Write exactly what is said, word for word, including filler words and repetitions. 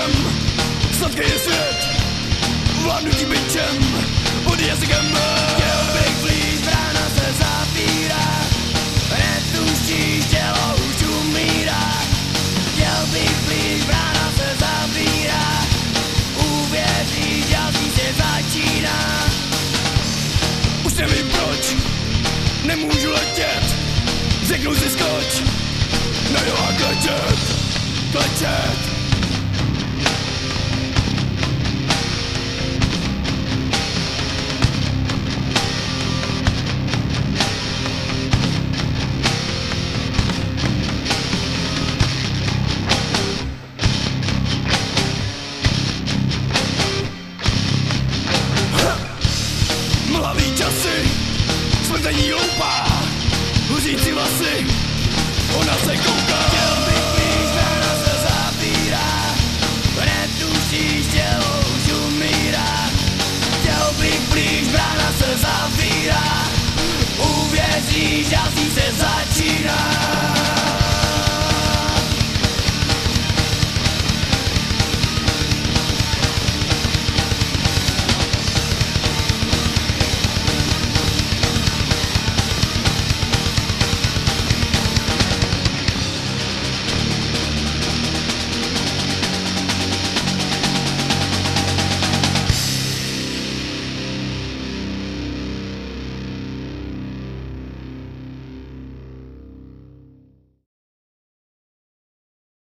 bičem, sladký je svět, vládnutí bičem, pod jazykem. Chtěl bych vlít, brána se zavírá, netušíš, tělo už umírá. Chtěl bych vlít, brána se zavírá, uvěříš, další se začíná. Už nevím proč, nemůžu letět, řeknu si skoč, nejdu a klečet, klečet.